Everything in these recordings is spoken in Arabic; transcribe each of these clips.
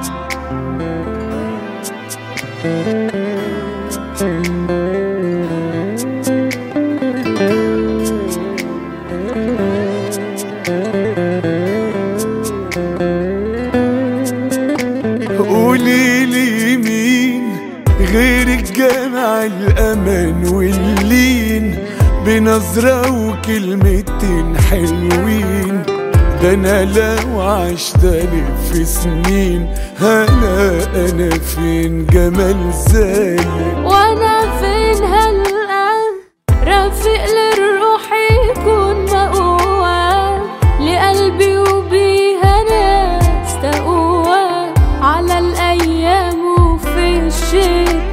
قوليلي مين غيرك جمع الأمان واللين بنظرة وكلمتين حلوين؟ ده أنا لو عشت ألف سنين هلا أنا فين جمال زيك وأنا فين هالآن رفيق للروح يكون مقوى لقلبي وبيها ناس تقوى على الأيام وفي الشتا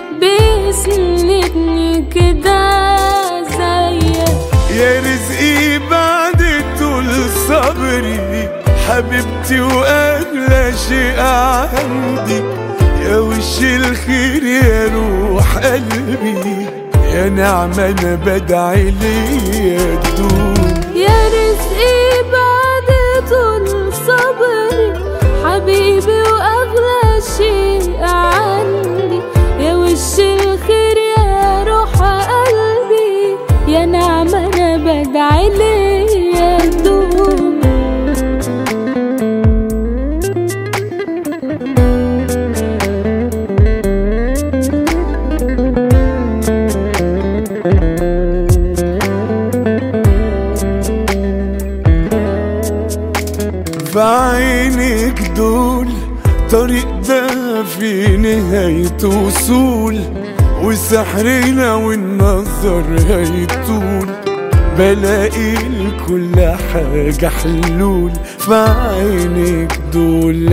بيسندني كده زيك يا رزقي بعد طول صبري حبيبتي وأغلى شيء عندي يا وش الخير يا روح قلبي يا نعمة أنا بدعي ليا تدوم يا رزقي بعد طول صبري حبيبي وأغلى شيء عندي يا وش الخير يا روح قلبي يا نعمة أنا بدعي ليا تدوم في عينك دول طريق ده في نهاية وصول وسحرنا والنظر هيطول بلاقي لكل حاجة حلول في عينك دول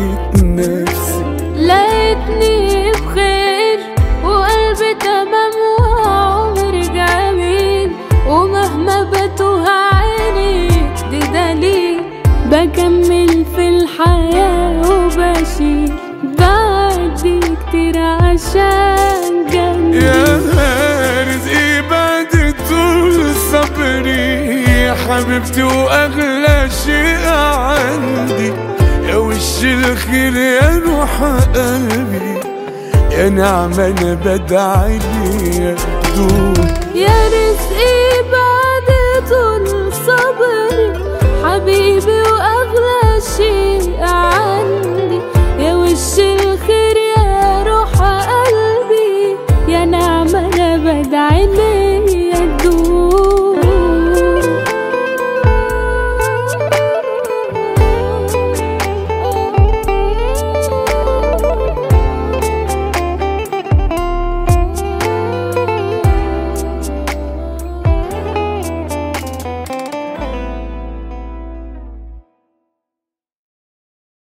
لقيتني بخير وقلبي تمام وعمر جميل ومهما بتوه عيني دي دليل بكمل في الحياة وبشيل بعدي كتير عشان جميل يا رزقي بعد طول صبري حبيبتي وأغلى شيء عندي يا وش الخير يا روح قلبي يا نعمة أنا بدعي ليا تدوم يا